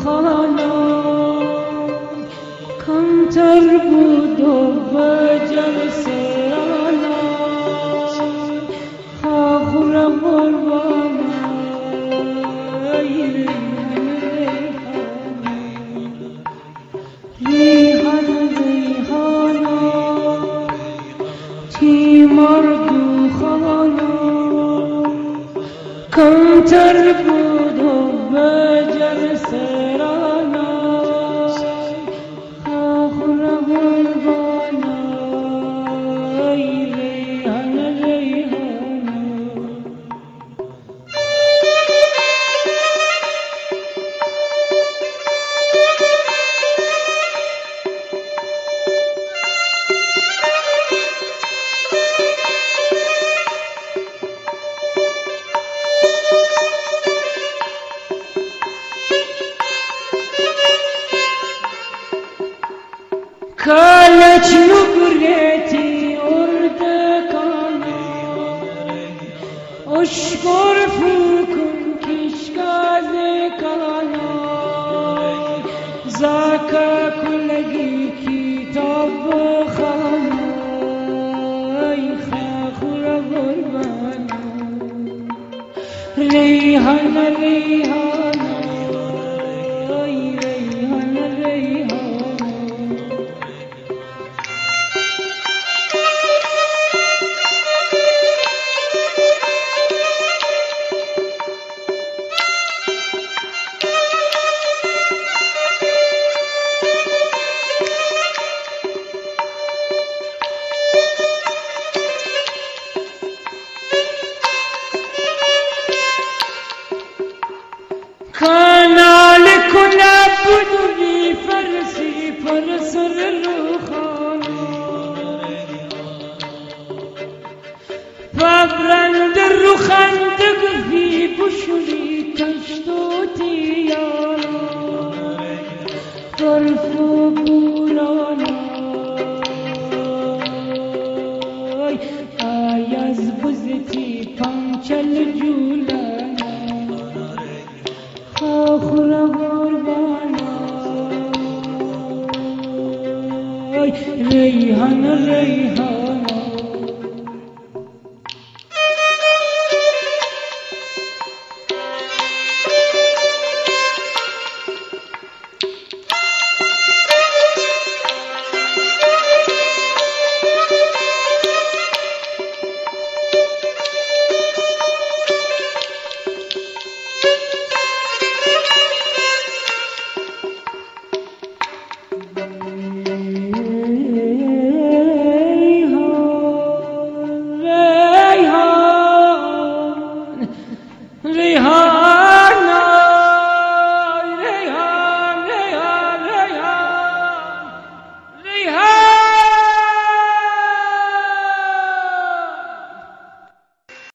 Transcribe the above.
خانم کمتر بود و به جلسه‌انا خاخور قربان ریحان ریحانا تیماردو خانم کمتر بود و به جلسه‌انا خاخور قربان ریحان ریحانا Kalaç nugreti ordakana Oşkor fukun kişkaze kana Zaka kulagi kitab khana Khakhura gurbana Reyhana reyhana Reyhana reyhana كان لكل عبد بفرسي فرس الرخان فبرند الرخان تقفي بشري تشتوتي يا طرفو بورانا آياز بزتي پانچل جولانا خاخور قربانا ریحان ریحان